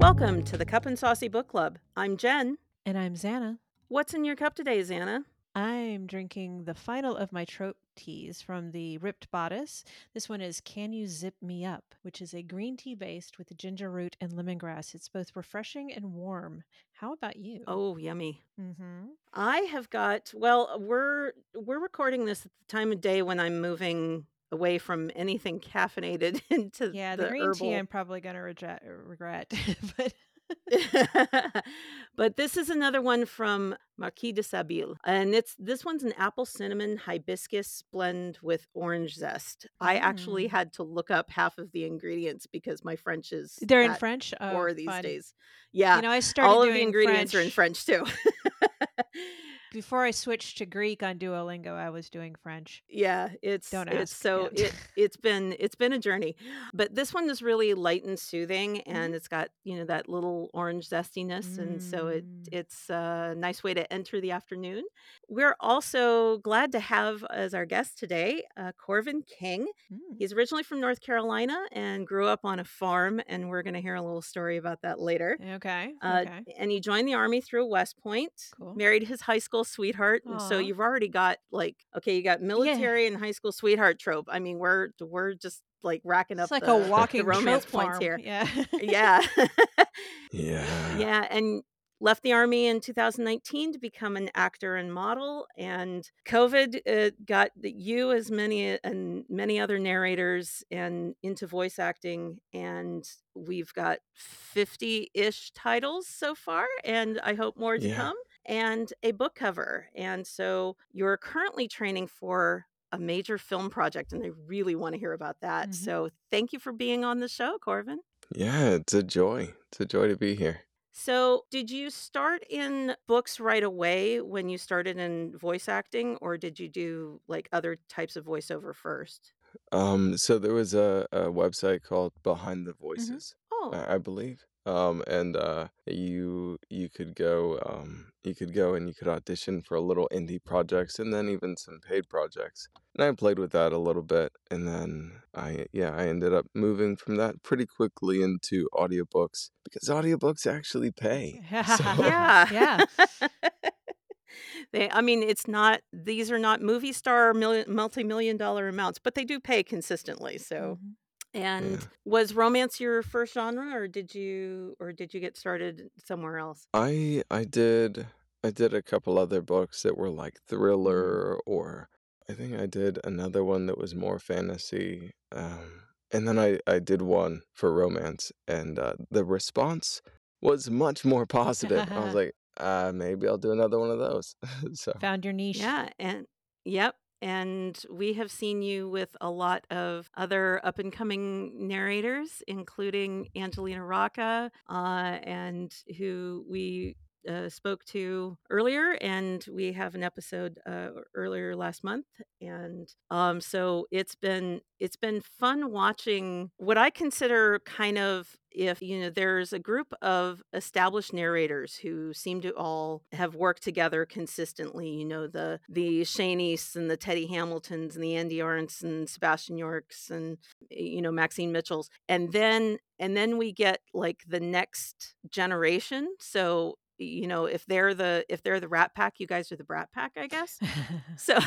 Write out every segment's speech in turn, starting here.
Welcome to the Cup and Saucy Book Club. I'm Jen. And I'm Xana. What's in your cup today, Xana? I'm drinking the final of my trope teas from the Ripped Bodice. This one is Can You Zip Me Up, which is a green tea based with ginger root and lemongrass. It's both refreshing and warm. How about you? Oh, yummy. Mm-hmm. I have got, well, we're recording this at the time of day when I'm moving away from anything caffeinated into Yeah, the the green tea herbal. I'm probably going to regret. But But this is another one from Marquis de Sable, and this one's an apple cinnamon hibiscus blend with orange zest. I actually Mm. had to look up half of the ingredients because my French is They're in that French? Oh, poor these fun. days. Yeah, I started all of the doing ingredients are in French. French too. Before I switched to Greek on Duolingo, I was doing French. Yeah, Don't it's ask. so Yeah. it's been a journey, but this one is really light and soothing, Mhm. and it's got, that little orange zestiness, and so Mm. it's a nice way to enter the afternoon. We're also glad to have as our guest today, Corvin King. Mm. He's originally from North Carolina and grew up on a farm, and we're gonna hear a little story about that later. Okay. Uh, Okay. and he joined the Army through West Point, Cool. married his high school sweetheart, and so Aw. you've already got, like, okay, you got Yeah. military and high school sweetheart trope. I mean, we're just, like, racking It's up like a the walking romance trope points farm. here. Yeah. Yeah. Yeah. Yeah, and left the Army in 2019 to become an actor and model, and COVID, got you as many and many other narrators and into voice acting, and we've got 50-ish titles so far, and I hope more to Yeah. come, and a book cover, and so you're currently training for a major film project, and I really wanna hear about that, Mhm. so thank you for being on the show, Corvin. Yeah, it's a joy. It's a joy to be here. So, did you start in books right away when you started in voice acting, or did you do, like, other types of voiceover first? So there was a website called Behind the Mhm. Voices, Oh, I believe. And you could go and you could audition for little indie projects and then even some paid projects. And I played with that a little bit, and then I ended up moving from that pretty quickly into audiobooks because audiobooks actually pay. So yeah. Yeah. I mean, it's not these are not movie star multi-million dollar amounts, but they do pay consistently, so Mhm. and yeah. was romance your first genre, or did you get started somewhere else? I did a couple other books that were like Mhm. thriller, or I think I did another one that was more fantasy. And then I did one for romance, and the response was much more positive. I was like, maybe I'll do another one of those. So Found your niche. Yeah, and yep, and we have seen you with a lot of other up and coming narrators, including Angelina Rocca, and who we spoke to earlier, and we have an episode earlier last month, and so it's been fun watching what I consider kind of if there's a group of established narrators who seem to all have worked together consistently, the Shane Easts and the Teddy Hamiltons and the Andy Arndts and Sebastian Yorks and Maxine Mitchells, and then we get like the next generation. So if they're the Rat Pack, you guys are the Brat Pack, I guess. So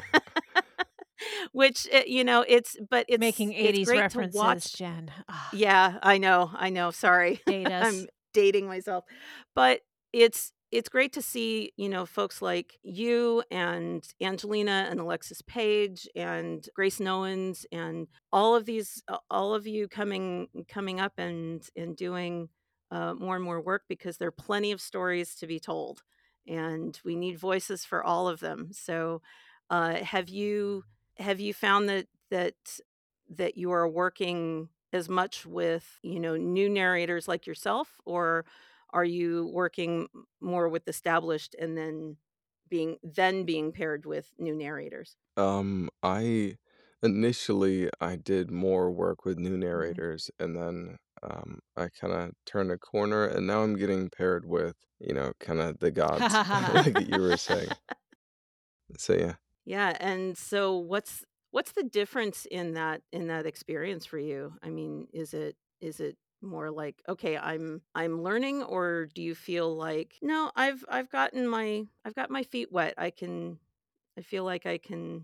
which it's but Making it's 80s great to references, watch. Jen. Ah, Yeah, I know, sorry. date I'm us. dating myself. But it's great to see, folks like you and Angelina and Alexis Page and Grace Nowens and all of you coming up and doing, more and more work because there are plenty of stories to be told, and we need voices for all of them. So, have you found that you are working as much with, new narrators like yourself, or are you working more with established and then being paired with new narrators? I initially I did more work with new Mhm. narrators, and then I kind of turned a corner, and now I'm getting paired with, kind of the gods, like you were saying. So yeah. Yeah, and so what's the difference in that experience for you? I mean, is it more like, okay, I'm learning, or do you feel like, no, I've got my feet wet. I feel like I can,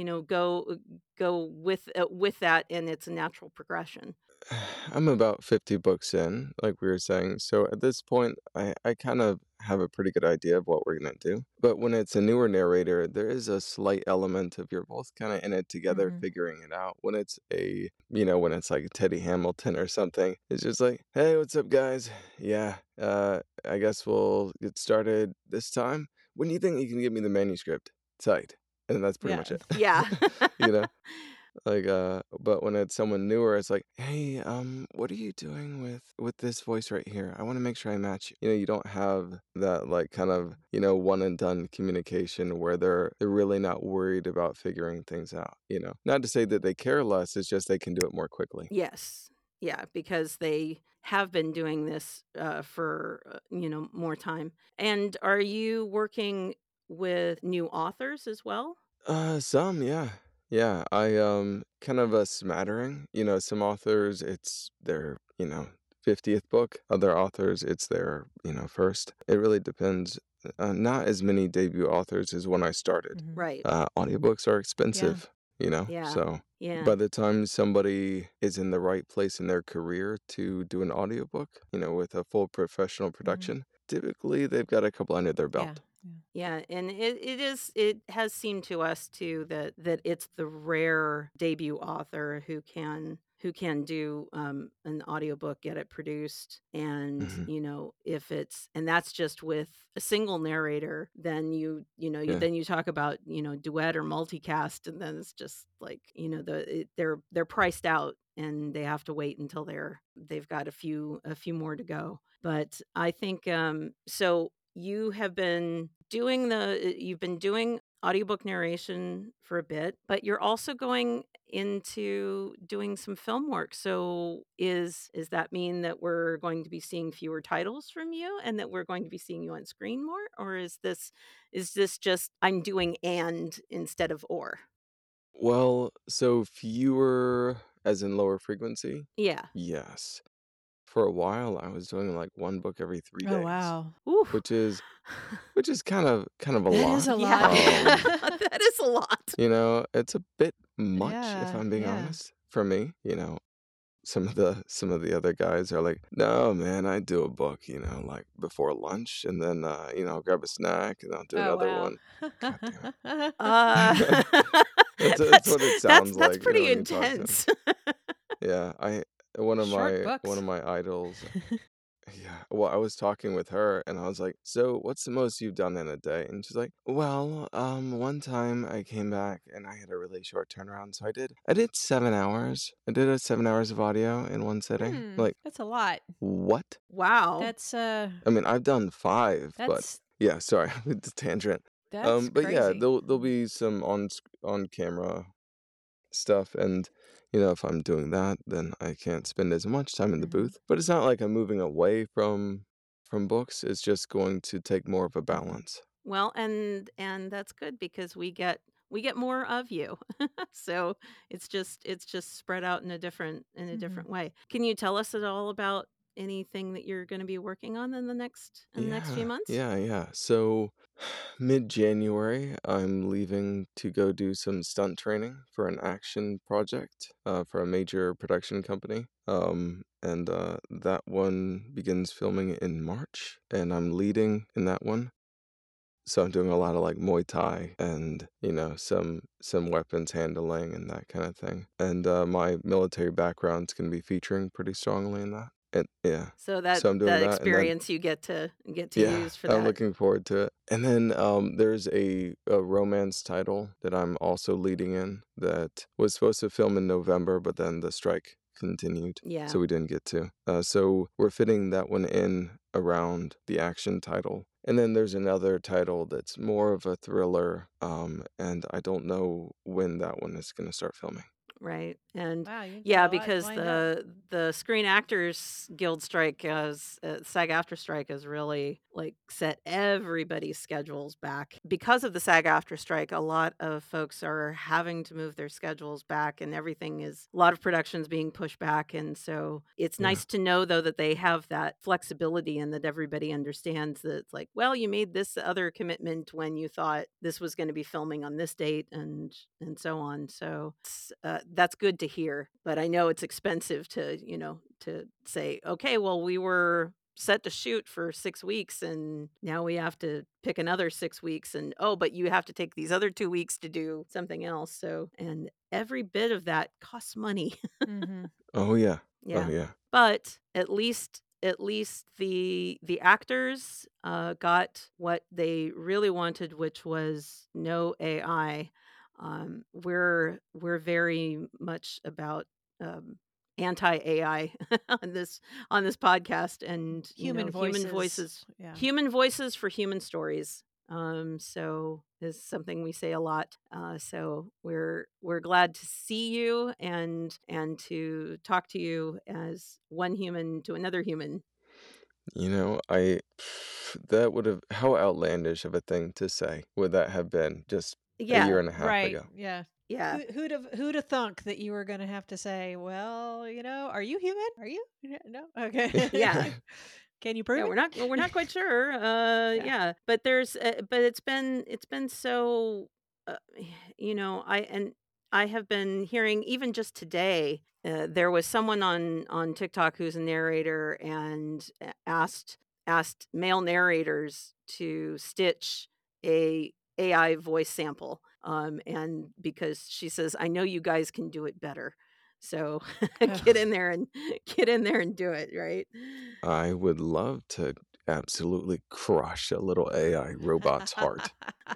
go with that, and it's a natural progression. I'm about 50 books in, like we were saying. So at this point, I kind of have a pretty good idea of what we're going to do. But when it's a newer narrator, there is a slight element of you're both kind of in it together, Mhm. figuring it out. When it's when it's like Teddy Hamilton or something, it's just like, hey, what's up, guys? Yeah, I guess we'll get started this time. When do you think you can give me the manuscript? Tight. And that's pretty Yeah. much it. Yeah. You know? Like, but when it's someone newer, it's like, "Hey, what are you doing with this voice right here? I wanna make sure I match you." You don't have that, like, kind of, one and done communication where they're really not worried about figuring things out, you know? Not to say that they care less, it's just they can do it more quickly. Yes. Yeah, because they have been doing this, for, more time. And are you working with new authors as well? Some, yeah. Yeah, kind of a smattering. Some authors, it's their, 50th book. Other authors, it's their, first. It really depends. Not as many debut authors as when I started. Mhm. Right. Audiobooks are Yeah. expensive, Yeah. so Yeah. by the time somebody is in the right place in their career to do an audiobook, with a full professional Mhm. production, typically they've got a couple under their Yeah. belt. Yeah. Yeah, and it has seemed to us too that it's the rare debut author who can do, an audiobook, get it produced, and, Mhm. if it's and that's just with a single narrator, then Yeah. then you talk about, duet or multicast, and then it's just like, they're priced out, and they have to wait until they've got a few more to go. But I think, so you've been doing audiobook narration for a bit, but you're also going into doing some film work. So is that mean that we're going to be seeing fewer titles from you, and that we're going to be seeing you on screen more? Or is this just I'm doing and instead of or? Well, so fewer as in lower frequency? Yeah. Yes. For a while, I was doing, like, 1 book every 3 Oh, days, wow. Oof. which is kind of a That is lot. a Yeah. lot. Um, That is a lot. it's a bit much, if Yeah. I'm being Yeah. honest, for me. Some of the other guys are like, "No, man, I do a book, like, before lunch, and then, I'll grab a snack, and I'll do Oh, another wow. one." God damn it. Uh, That's that's what it that's sounds that's like, pretty when you talk to 'em. intense. Yeah, I Short one books. of my idols. Yeah, well, I was talking with her, and I was like, "So, what's the most you've done in a day?" And she's like, "Well, one time I came back and I had a really short turnaround, so I did 7 hours. I did 7 hours of audio in one sitting." Like, That's a lot. "What?" Wow. That's, I mean, I've done 5, but that's yeah, sorry, it's a tangent. that's But yeah, crazy. there'll be some on camera stuff, and if I'm doing that, then I can't spend as much time in the Mhm. booth. But it's not like I'm moving away from books. It's just going to take more of a Mhm. balance. Well, and that's good because we get more of you. So it's just spread out in a different Mhm. way. Can you tell us at all about anything that you're going to be working on in the next few Yeah, months? yeah, yeah. So mid-January, I'm leaving to go do some stunt training for an action project for a major production company. And that one begins filming in March, and I'm leading in that one. So I'm doing a lot of like Muay Thai and, some weapons handling and that kind of thing. And my military background's gonna be featuring pretty strongly in that. And yeah. So that So I'm doing that that, and then experience you get to yeah, use for I'm that. looking forward to it. And then there's a romance title that I'm also leading in that was supposed to film in November, but then the strike continued, Yeah. so we didn't get to. So we're fitting that one in around the action title. And then there's another title that's more of a thriller, and I don't know when that one is going to start filming. Right. And Wow, you've got yeah, a lot because lined up. the Screen Actors Guild strike has SAG-AFTRA strike has really like set everybody's schedules back. Because of the SAG-AFTRA strike, a lot of folks are having to move their schedules back, and everything is a lot of productions being pushed back. And so it's Yeah. nice to know though that they have that flexibility and that everybody understands that it's like, well, you made this other commitment when you thought this was going to be filming on this date and so on. So that's good to hear. But I know it's expensive to, to say, okay, well, we were set to shoot for 6 weeks and now we have to pick another 6 weeks. And oh, but you have to take these other 2 weeks to do something else. So, and every bit of that costs money. Mm-hmm. Oh yeah. Oh Yeah. yeah. But at least the actors got what they really wanted, which was no AI. We're very much about anti AI on this podcast, and Human voices. Yeah. human voices for human stories. So is something we say a lot. So we're glad to see you and to talk to you as one human to another human. I that would have how outlandish of a thing to say would that have been just a Yeah, year and a half Right. ago? Yeah. yeah, Who'd have thunk that you were going to have to say, well, are you human? Are you? No. Okay. yeah. Can you prove Yeah, we're not quite sure. it? Yeah, but but it's been so uh, I have been hearing even just today. There was someone on TikTok who's a narrator and asked male narrators to stitch a AI voice sample. And because she says, I know you guys can do it better. So Yeah. get in there and get in there and do it, right? I would love to absolutely crush a little AI robot's heart.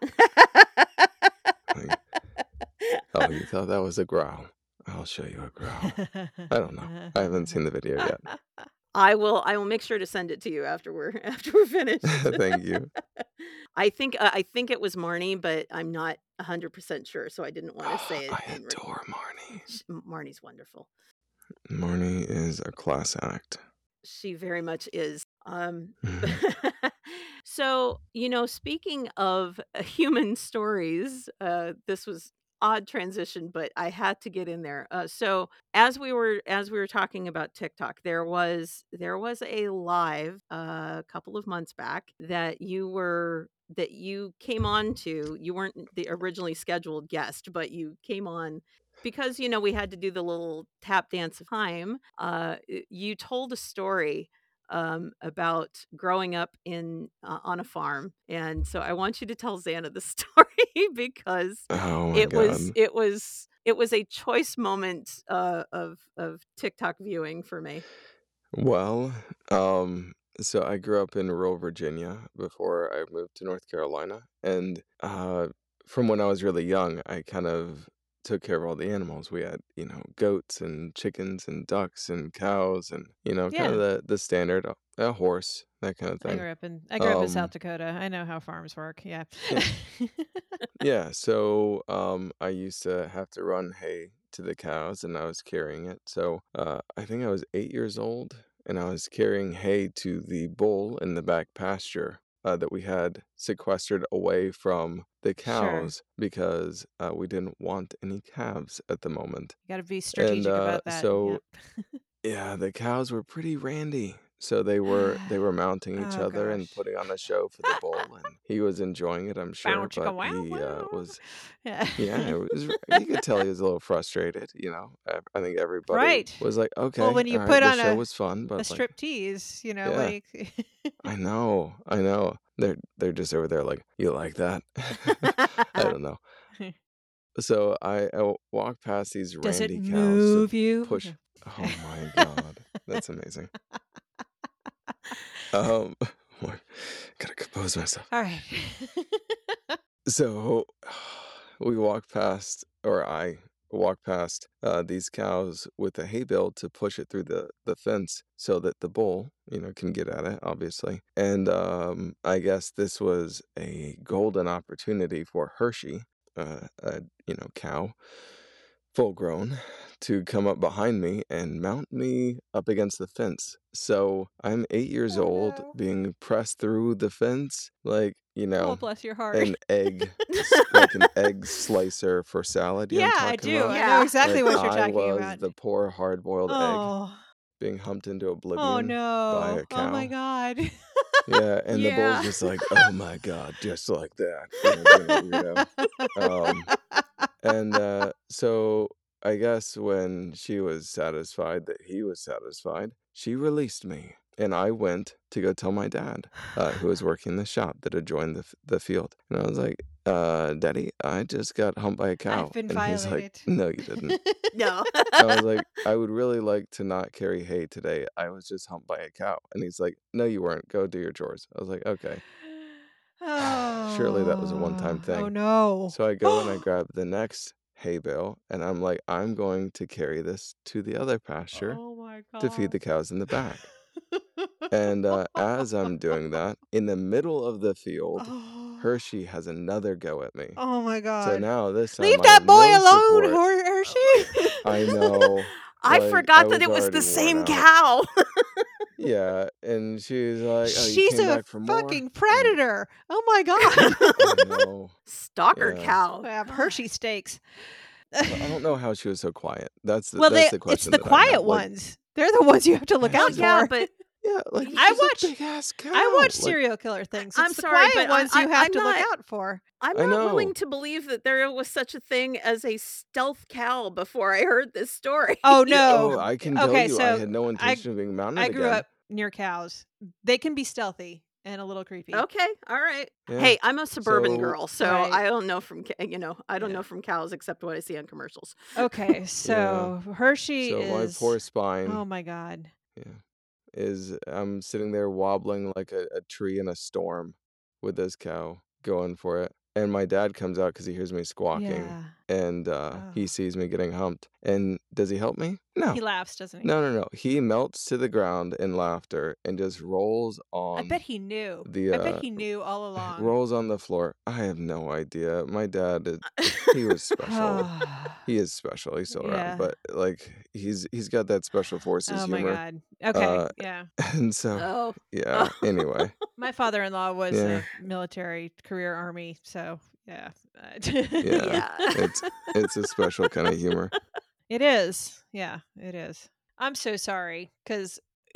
Like, oh, you thought that was a growl? I'll show you a growl. I don't know. I haven't seen the video yet. I will make sure to send it to you after we're after we're finished. Thank you. I think it was Marnie, but I'm not 100% sure, so I didn't want to say it I and adore Marnie. Marnie's wonderful. Marnie is a class act. She very much is. Mhm. So, speaking of human stories, this was odd transition, but I had to get in there. So, as we were talking about TikTok, there was a live a couple of months back that you came on to. You weren't the originally scheduled guest, but you came on because we had to do the little tap dance of time. You told a story about growing up in on a farm, and so I want you to tell Xana the story because Oh my it was God. it was it was a choice moment of TikTok viewing for me. Well, um, so I grew up in rural Virginia before I moved to North Carolina, and from when I was really young, I kind of took care of all the animals. We had, goats and chickens and ducks and cows and, kind of Yeah. the standard, a horse, that kind of thing. I grew up in South Um, Dakota. I know how farms work. Yeah. yeah, yeah. So, I used to have to run hay to the cows, and I was carrying it. So, I think I was 8 years old, and I was carrying hay to the bull in the back pasture that we had sequestered away from the Sure. cows because we didn't want any calves at the moment. You got to be And strategic about that. so Yep. yeah, the cows were pretty randy. So they were mounting each Oh other and gosh. putting on a show for the bull, and he was enjoying it, I'm Bow sure, chicka but wow he wow. was Yeah. yeah, it was you could tell he was a little frustrated. I think everybody Right. was like, Well, "Okay, when you all right, put the on show was fun," a but like, strip tease, what yeah, do you I know, I know. They're just over there like, "You like that?" I don't know. So I walked past these Does it randy cows to move you? push. No. Oh my god, that's amazing. Um, what gotta compose myself. All right. So, we walked past or I walked past, these cows with a hay bale to push it through the fence so that the bull, can get at it, obviously, and, I guess this was a golden opportunity for Hershey, a, cow, full grown, to come up behind me and mount me up against the fence. So I'm 8 years Oh old, no. being pressed through the fence like, Oh, bless your heart. an egg slicer for salad. You know Yeah, what I'm I talking do. about? I know Yeah. exactly Like what you're I talking was about. the poor hard-boiled egg Oh. being humped into Oh oblivion by no. a Oh my cow. God. Yeah, and the bull's Yeah. just like, "Oh my god," just like that, being a weirdo. Um, and so I guess when she was satisfied that he was satisfied, she released me, and I went to go tell my dad, who was working the shop that had joined the field, and I was like, Daddy, I just got humped by a I've cow," been and he's like, violated. "No, you didn't." No. I was like, "I would really like to not carry hay today. I was just humped by a cow." And he's like, "No, you weren't. Go do your chores." I was like, "Okay." Surely that was a one-time Oh thing. no. So I go and I grab the next hay bale, and I'm like, "I'm going to carry this to the other pasture Oh my to feed God. the cows in the back." And as I'm doing that, in the middle of the field, Oh. Hershey has another go at me. Oh my So God. now this time Leave I that have boy no alone, support. Hershey. I know, I like, I forgot that was it was the already worn same out. cow. Yeah, and she's like, "Oh, you She's came a back for more?" fucking And predator. Oh my God. I know, Stalker yeah. cow. Have God. Hershey steaks. So I don't know how she was so quiet. That's Well, the it's question the that I have. quiet Like, ones. They're the ones you have to look Well, out she's a yeah, for. but yeah, like, y- I she's a watch big-ass I cow. watch Like, serial killer things. I'm It's the sorry, quiet but ones you have I'm to look not out for. I willing know. to believe that there was such a thing as a stealth cow before I heard this story. Oh Oh, no. I can tell Okay, you I so had no I intention of being mounted I grew again. up near cows. They can be stealthy and a little creepy. Okay, all right. Yeah. Hey, I'm a suburban So girl, so Right. I don't know I don't Yeah. know from cows except what I see on commercials. Okay, yeah. so Hershey So my poor is spine, oh my God. yeah, is I'm sitting there wobbling like a tree in a storm with this cow going for it. And my dad comes out because he hears me squawking, Yeah. and he Oh. sees me getting humped. And does he help me? No. He laughs, doesn't he? No, no, no. He melts to the ground in laughter and just rolls I bet on he knew. the I bet he knew all along. rolls on the floor. I have no idea. My dad he was special. He is special. He's still around, Yeah. but like he's got that special forces Oh my humor. God. Okay. Uh Yeah. and so Oh. yeah, anyway. My father-in-law was Yeah. a military career army, so yeah. Yeah. Yeah. It's a special kind of humor. It is. Yeah, it is. I'm so sorry because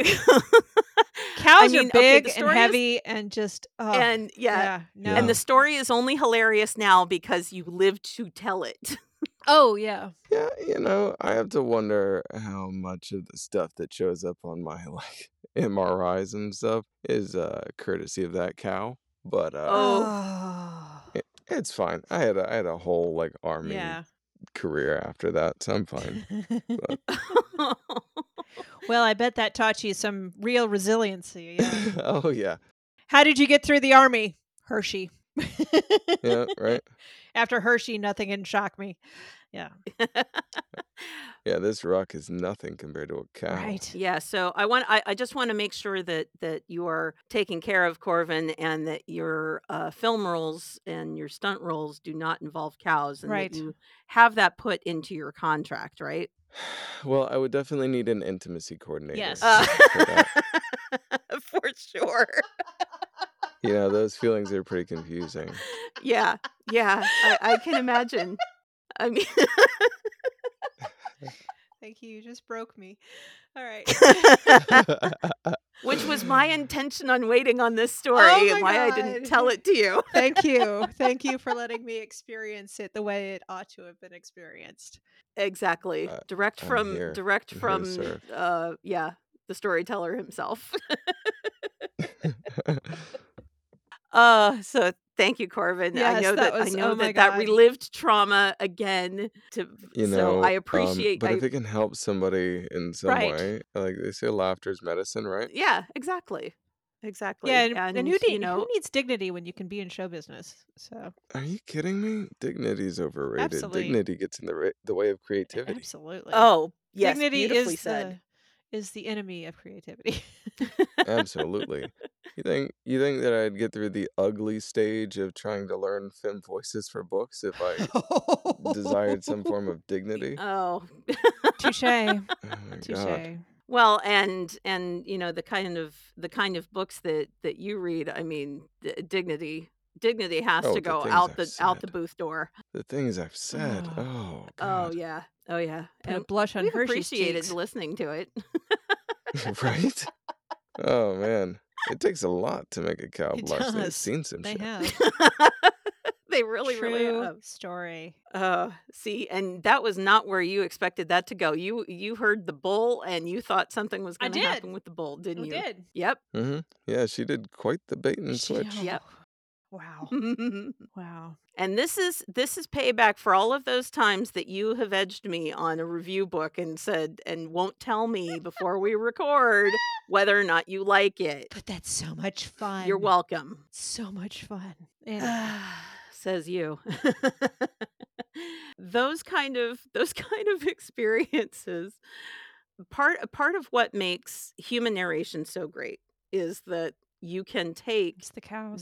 I cows are mean, okay, big the and story is heavy and just and yeah, no. and Yeah. the story is only hilarious now because you lived to tell it. Oh yeah. Yeah, I have to wonder how much of the stuff that shows up on my like MRIs and stuff is courtesy of that cow. But Oh. Oh. it's fine. I had a whole like army Yeah. career after that, so I'm fine. But Well, I bet that taught you some real resiliency. Yeah. oh yeah. How did you get through the army? Hershey. Yeah, right. After Hershey, nothing can shock me. Yeah. Yeah, this rock is nothing compared to a cow. Right. Yeah, so I just want to make sure that you are taking care of Corvin and that your film roles and your stunt roles do not involve cows and Right. that you have that put into your contract, right? Well, I would definitely need an intimacy coordinator Yes. for that. For sure. Those feelings are pretty confusing. Yeah, I can imagine. I mean, Thank you. You just broke me. All right. which was my intention on waiting on this story Oh my and why I didn't God. tell it to you. Thank you. Thank you for letting me experience it the way it ought to have been experienced. Exactly. Direct I'm from here. direct I'm here to from serve. yeah, the storyteller himself. So thank you, Corvin. I Yes, know that that was oh my that God. relived trauma again so I appreciate But if it can help somebody in some Right. way, like they say laughter is medicine, right? yeah, exactly. Exactly. Yeah, and who you know, needs dignity when you can be in show business? So Are you kidding me? Dignity's overrated. absolutely, Dignity gets in the way of creativity. absolutely. oh, yes, Dignity beautifully said. is the enemy of creativity. Absolutely. You think that I'd get through the ugly stage of trying to learn fem voices for books if I desired some form of dignity? Oh. Touche. Oh my god. Touche. Well, and the kind of books that you read, I mean, dignity has Oh, to the go things I've out the said. booth door. The things I've said. Oh, Oh Oh, god. yeah. Oh, yeah. put a And blush on we've Hershey's appreciated cheeks. listening to it. Right? Oh man. It takes a lot to make a cow It blush. They've does. seen some They shit. have. They really, really True have. story. See, and that was not where you expected that to go. You heard the bull and you thought something was I gonna did. happen with the bull, didn't I you? did. Yep. Yeah, she did quite the bait and She, switch. Yep. oh, wow. Wow. And this is payback for all of those times that you have edged me on a review book and said and won't tell me before we record whether or not you like it. But that's so much fun. You're welcome. So much fun. Anyway. Says you. Those kind of experiences. Part of what makes human narration so great is that you can take It's the cows.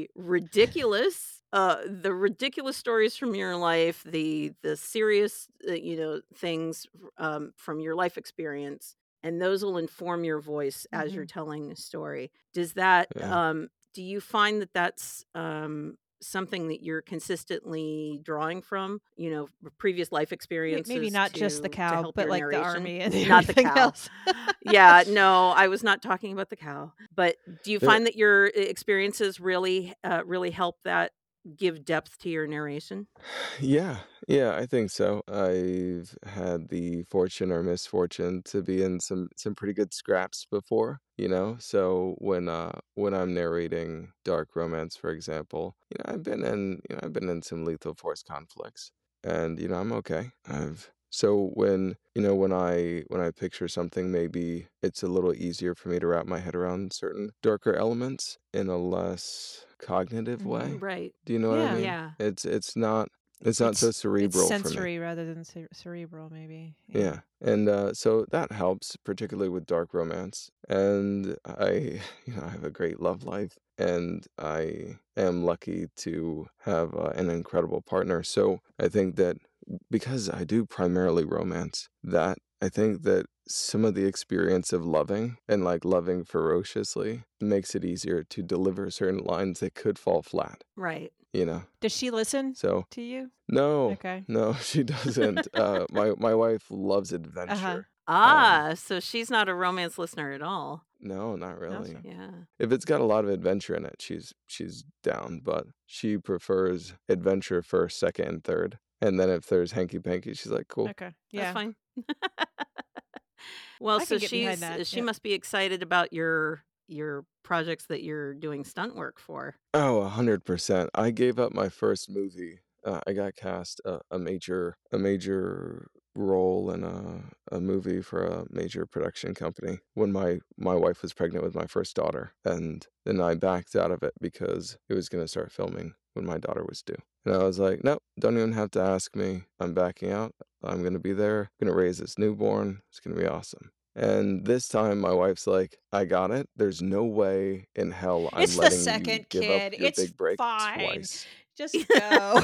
the ridiculous stories from your life, the serious things from your life experience, and those will inform your voice as you're Mhm. telling a story. Does that Yeah. do you find that that's something that you're consistently drawing from, previous life Maybe experiences not just the to cow, help but your like the narration? army and Not the everything cow. else. Yeah, no, I was not talking about the cow. But do you There find that your experiences really help that give depth to your narration? Yeah, yeah, I think so. I've had the fortune or misfortune to be in some pretty good scraps before, you know? So when I'm narrating dark romance, for example, I've been in some lethal force conflicts and I'm okay. I've so when I picture something, maybe it's a little easier for me to wrap my head around certain darker elements in a less cognitive Mhm. way. Right. Do you know what I Yeah. mean? Yeah. It's not so It's cerebral for me. sensory rather than cerebral, maybe. Yeah. Yeah, and, so that helps, particularly with dark romance, and I I have a great love life, and I am lucky to have, an incredible partner, so I think that because I do primarily romance, that I think that some of the experience of loving and, like, loving ferociously makes it easier to deliver certain lines that could fall flat, Right. you know? Does she listen So to you? no, Okay. no, she doesn't. My wife loves Uh-huh. adventure. So she's not a romance listener at all. No, not really. Awesome. Yeah. If it's got a lot of adventure in it, she's down, but she prefers adventure first, second, and third. And then if there's hanky panky, she's like, cool. Okay. That's Yeah. fine. Well, I so can get behind that. she Yep. must be excited about your projects that you're doing stunt work for. Oh, 100%. I gave up my first movie. I got cast a major role in a movie for a major production company when my wife was pregnant with my first daughter, and then I backed out of it because it was gonna start filming when my daughter was due. And I was like, "Nope, don't even have to ask me. I'm backing out. I'm gonna be there, gonna raise this newborn. It's gonna be awesome." And this time my wife's like, "I got it. There's no way in hell I'm It's the letting you second give up kid. your It's big break fine. twice." Just go.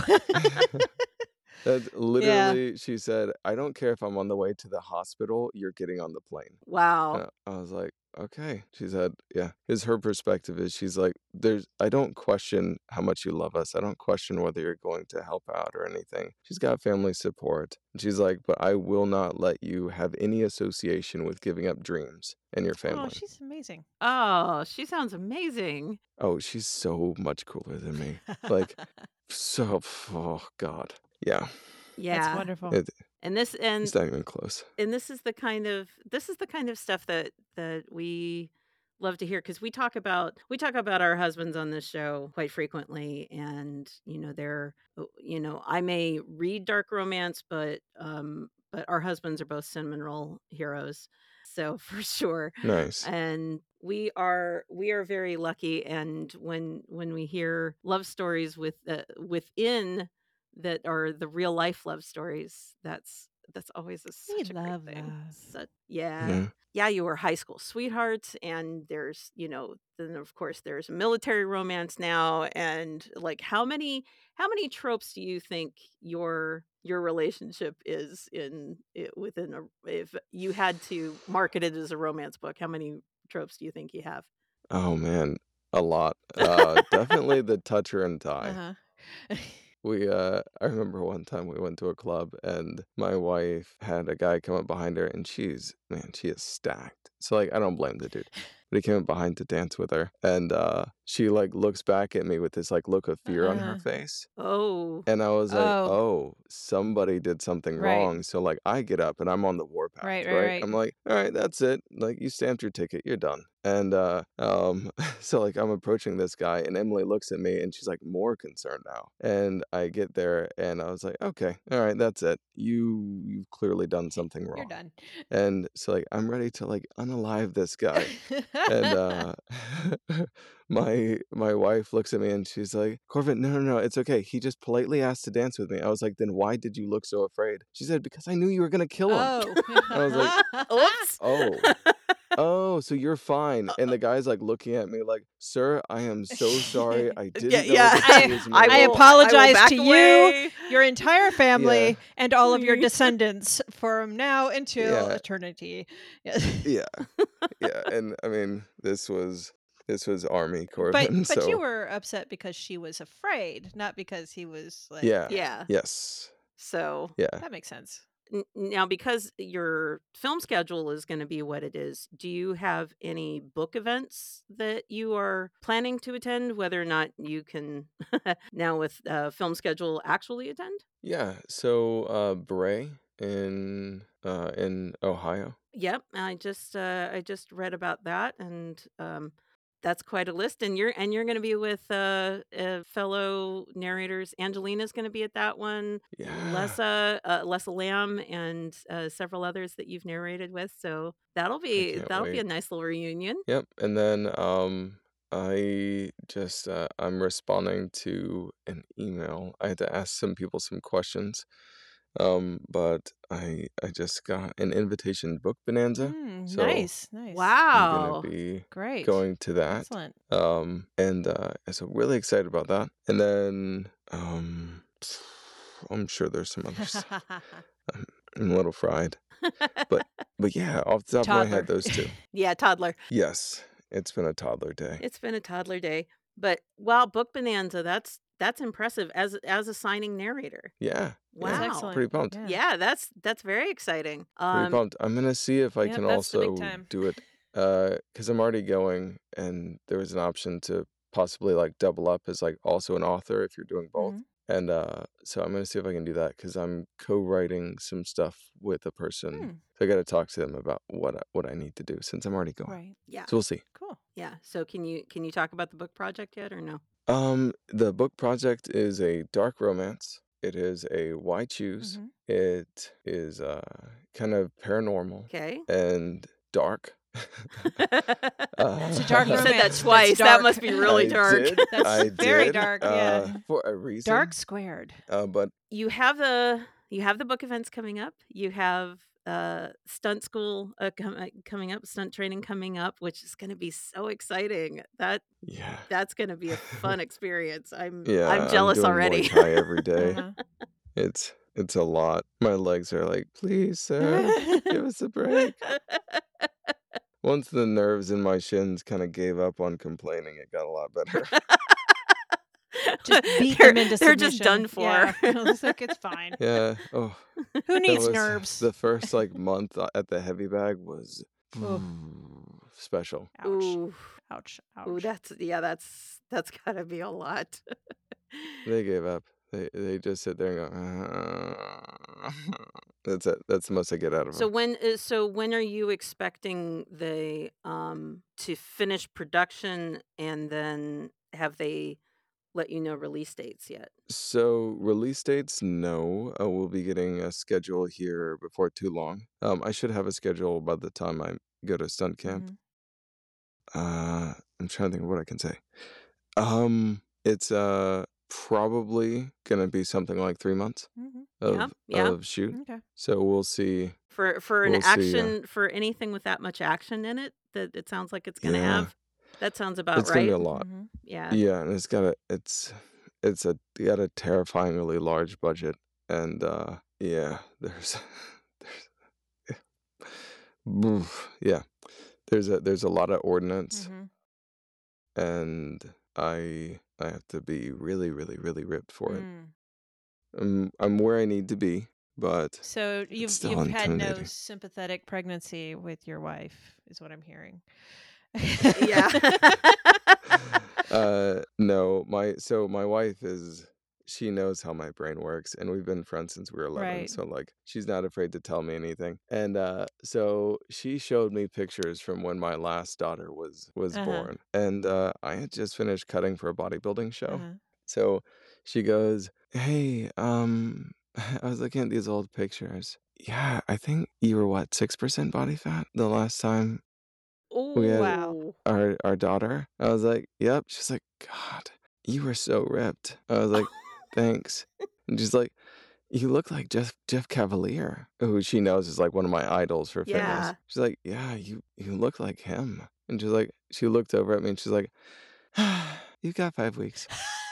That's Yeah. literally she said, "I don't care if I'm on the way to the hospital, you're getting on the plane." Wow. I was like, "Okay." She said, yeah, is her perspective is she's like, I don't question how much you love us. I don't question whether you're going to help out or anything." She's got family support. And she's like, "But I will not let you have any association with giving up dreams and your Oh, family." she's amazing. Oh, she sounds amazing. Oh, she's so much cooler than me. Like, so oh god. Yeah. That's Yeah. wonderful. It And this it's and not even close. and this is the kind of stuff that we love to hear because we talk about our husbands on this show quite frequently, and I may read dark romance, but our husbands are both cinnamon roll heroes, so for sure. Nice. And we are very lucky, and when we hear love stories within that are the real life love stories, That's always We such a great love thing. love. Yeah. Yeah. Yeah, you were high school sweethearts, and there's, then of course there's a military romance now, and like how many tropes do you think your relationship is in it within a if you had to market it as a romance book, how many tropes do you think you have? Oh man, a lot. Definitely the toucher and tie. Uh-huh. I remember one time we went to a club and my wife had a guy come up behind her and she is stacked. So like I don't blame the dude. But he came up behind to dance with her and she like looks back at me with this like look of fear on her Uh-huh. face. Oh. And I was like, Oh, "Oh, somebody did something right. wrong." So like I get up and I'm on the warpath, Right, right, right? right. I'm like, "All right, that's it. Like you stamped your ticket, you're done." And so like I'm approaching this guy and Emily looks at me and she's like more concerned now. And I get there and I was like, "Okay, all right, that's it. You've clearly done something You're wrong." done. And so like I'm ready to like unalive this guy. And my wife looks at me and she's like, "Corvin, no, no, no, it's okay. He just politely asked to dance with me." I was like, "Then why did you look so afraid?" She said, "Because I knew you were gonna kill him." Oh. I was like, Oops. "Oh, oh, so you're fine." And the guy's like looking at me like, "Sir, I am so sorry. I Yeah, didn't know yeah. that I he was I I married." apologize back to you, away. your entire Yeah, family, and all of your descendants from now until yeah, eternity. Yes. yeah, yeah. And I mean, this was Army But Corbin, but you so were upset because she was afraid, not because he was like, yeah, yeah, Yeah. yes, So yeah. that makes sense. now, because your film schedule is going to be what it is, do you have any book events that you are planning to attend, whether or not you can now with film schedule actually attend? Yeah, so Bray in Ohio. Yep, I just read about that, and that's quite a list. And you're going to be with fellow narrators. Angelina's going to be at that one. Yeah, Lessa Lamb, and several others that you've narrated with. So that'll I be can't that'll be wait. a nice little reunion. Yep, and then I'm responding to an email. I had to ask some people some questions. But I just got an invitation to Book Bonanza, so Nice, nice. I'm gonna Wow. be Great. going to that. Excellent. And so really excited about that. And then I'm sure there's some other stuff. I'm a little fried, but yeah, off the top of my head, Toddler. those two. Yeah, toddler. Yes, it's been a toddler day. It's been a toddler day. But wow, Book Bonanza, that's impressive as a signing narrator. Yeah, That's yeah, Wow. excellent. pretty pumped. Yeah. Yeah, that's very exciting. Pretty pumped. I'm gonna see if I Yep, can that's the big also time. do it, because I'm already going, and there was an option to possibly like double up as like also an author if you're doing both. Mhm. And so I'm gonna see if I can do that because I'm co-writing some stuff with a person. Hmm. So I got to talk to them about what I need to do since I'm already going. Right. Yeah. So we'll see. Cool. Yeah. So can you talk about the book project yet or no? The book project is a dark romance. It is a why choose. Mhm. It is kind of paranormal Okay. and dark. It's a dark You said that romance. That's twice. That dark. must be really I dark. did. That's I very did. dark, yeah. For a reason. Dark squared. But You have the book events coming up. You have stunt school coming up, stunt training coming up, which is going to be so exciting. yeah, That's going to be a fun experience. I'm yeah. I'm jealous doing Muay already. Thai every day. Uh-huh. It's a lot. My legs are like, please, sir, give us a break. Once the nerves in my shins kind of gave up on complaining, it got a lot better. Just beat they're, them into they're just submission. done for. Yeah. It's like it's fine. Yeah. Oh, Who that needs was nerves? the first like month at the heavy bag was Oh, special. ouch. Ooh, Ouch. ooh, Ouch. that's gotta be a lot. They gave up. They just sit there and go. That's it. That's the most I get out of So them. when are you expecting the to finish production, and then have they let you know release dates yet? So release dates, no. We'll be getting a schedule here before too long. I should have a schedule by the time I go to stunt camp. Mhm. I'm trying to think of what I can say. It's probably gonna be something like 3 months Mhm. Yeah, of yeah. shoot. Okay. So we'll see. For an We'll see. action for anything with that much action in it that it sounds like it's gonna Yeah, have, that sounds about it's gonna be right. a lot. Mhm. Yeah. Yeah, and it's got a terrifyingly large budget, and yeah, there's yeah, there's a lot of ordnance, Mhm. and I have to be really, really, really ripped for it. Mm. I'm where I need to be, but So it's still you've had no intimidating. sympathetic pregnancy with your wife, is what I'm hearing. Yeah. No, my wife she knows how my brain works, and we've been friends since we were 11, Right. so, like, she's not afraid to tell me anything, and, so she showed me pictures from when my last daughter was Uh-huh. born, and, I had just finished cutting for a bodybuilding show, Uh-huh. so she goes, "Hey, I was looking at these old pictures. Yeah, I think you were, what, 6% body fat the last time we had Wow. Ooh. our daughter?" I was like, "Yep." She's like, "God, you were so ripped." I was like, "Thanks." And she's like, "You look like Jeff Cavaliere," who she knows is, like, one of my idols for fitness. Yeah. She's like, "Yeah, you look like him." And she's like she looked over at me and she's like, "You've got 5 weeks."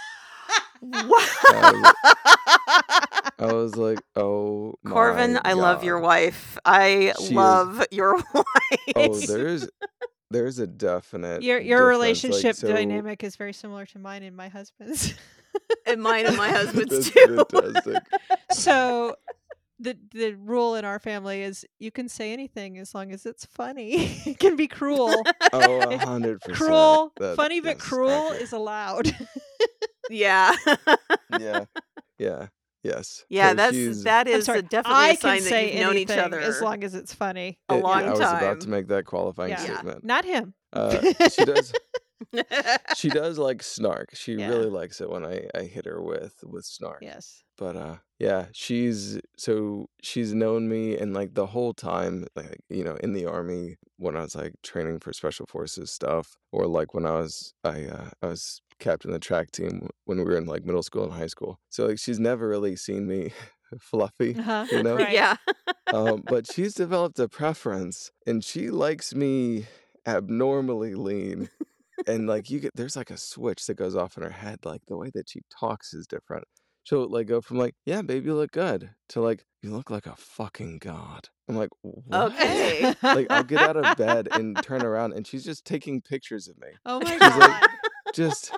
I was like I was like, "Oh Corvin, my I love your god." wife. I She is love your oh, wife. there's a definite Your difference, like, relationship so dynamic is very similar to mine and my husband's. And mine and my husband's that's too. fantastic. So the rule in our family is you can say anything as long as it's funny. It can be cruel. Oh, It, 100%. cruel, That funny but yes, cruel accurate. is allowed. Yeah. Yeah, yeah, yes. Yeah, So she's that I'm is sorry. definitely a I can sign that say you've known each anything as other long as it's funny. a Yeah. I long was about to time. make that qualifying Yeah. Yeah. statement. Not him. She does she does like snark. She Yeah. really likes it when I hit her with snark. Yes. But yeah, she's known me and like the whole time, like, in the army when I was like training for special forces stuff, or like when I was captain of the track team when we were in like middle school and high school. So like she's never really seen me fluffy, Uh-huh. you know? Right. Yeah. But she's developed a preference and she likes me abnormally lean. And like there's like a switch that goes off in her head, like the way that she talks is different. She'll like go from like, "Yeah, babe, you look good," to like, "You look like a fucking god." I'm like, "What?" Okay. Like I'll get out of bed and turn around and she's just taking pictures of me. Oh my She's like, God. just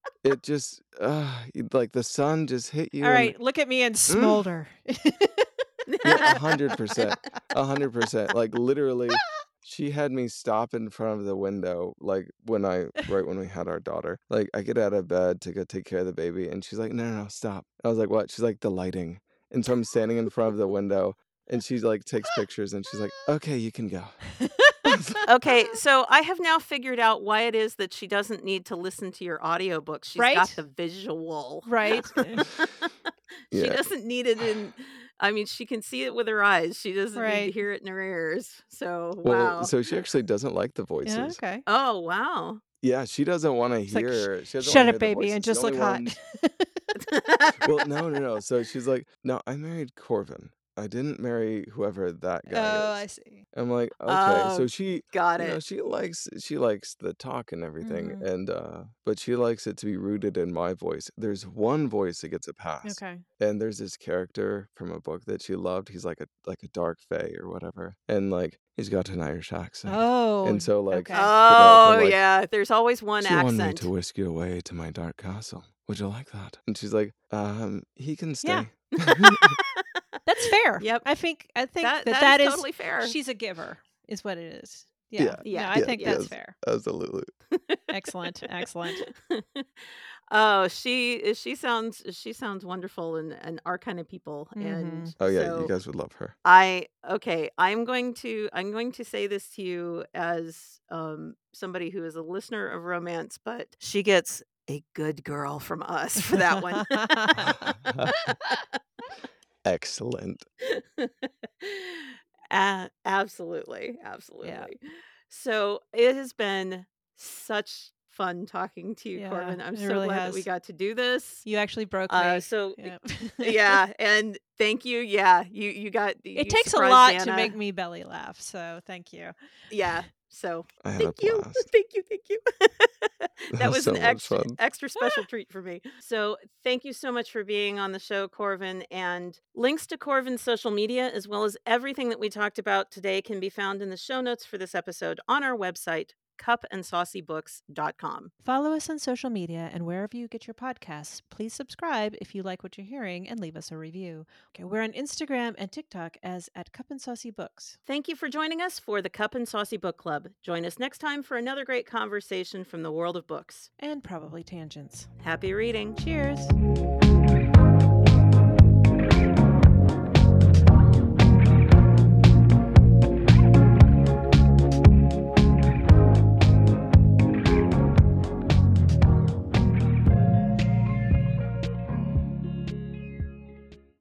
like the sun just hit you All and right, look at me and mm, smolder. yeah, 100%. 100%. Like literally she had me stop in front of the window like right when we had our daughter. Like I get out of bed to go take care of the baby and she's like, "No, no, no, stop." I was like, "What?" She's like, "The lighting." And so I'm standing in front of the window and she's like takes pictures and she's like, "Okay, you can go." Okay, so I have now figured out why it is that she doesn't need to listen to your audiobooks. She's got Right? the visual. Right? She Yeah. doesn't need it she can see it with her eyes. She doesn't need to Right. hear it in her ears. So, Well, wow. so she actually doesn't like the Yeah, voices. okay. Oh, wow. Yeah, she doesn't want to It's like, she doesn't want shut to up, hear the baby, and voices. The just only look hot. ones Well, no, no, no. So she's like, "No, I married Corvin. I didn't marry whoever that guy Oh, I is." see. I'm like, "Okay." So Oh, got it. she likes the talk and everything, Mhm. and but she likes it to be rooted in my voice. There's one voice that gets a pass. Okay. And there's this character from a book that she loved. He's like a dark fae or whatever. And like he's got an Irish accent. Oh, And so like, okay. if I'm Oh, like, yeah, there's always one "She wanted me to accent. whisk you away to my dark castle. Would you like that?" And she's like, he can Yeah. stay." That's fair. Yep. I think That that is is totally fair. she's a giver is what it is. Yeah, Yeah. Yeah, No, I yeah, think yeah. that's yes, fair. absolutely. Excellent. Excellent. Oh, she sounds wonderful and our kind of people, and Mhm. Oh yeah, you so guys would love her. I'm going to say this to you as somebody who is a listener of romance, but she gets a good girl from us for that one. Excellent. Absolutely, Yeah. absolutely. So it has been such fun talking to you, Yeah, Corvin. I'm it so really glad that we has. got to do this. You actually broke me. So Yeah. yeah, and thank you. Yeah, you It you takes a surprised lot to make Anna. me belly laugh, so thank you. Yeah. So I had a thank you. blast. Thank you. Thank you. That That was was an so much fun. extra special treat for me. So thank you so much for being on the show, Corvin. And links to Corvin's social media, as well as everything that we talked about today, can be found in the show notes for this episode on our website, cupandsaucybooks.com. Follow us on social media and wherever you get your podcasts. Please subscribe if you like what you're hearing and leave us a review. Okay, we're on Instagram and TikTok as at Cup and Saucy Books. Thank you for joining us for the Cup and Saucy Book Club. Join us next time for another great conversation from the world of books. And probably tangents. Happy reading. Cheers!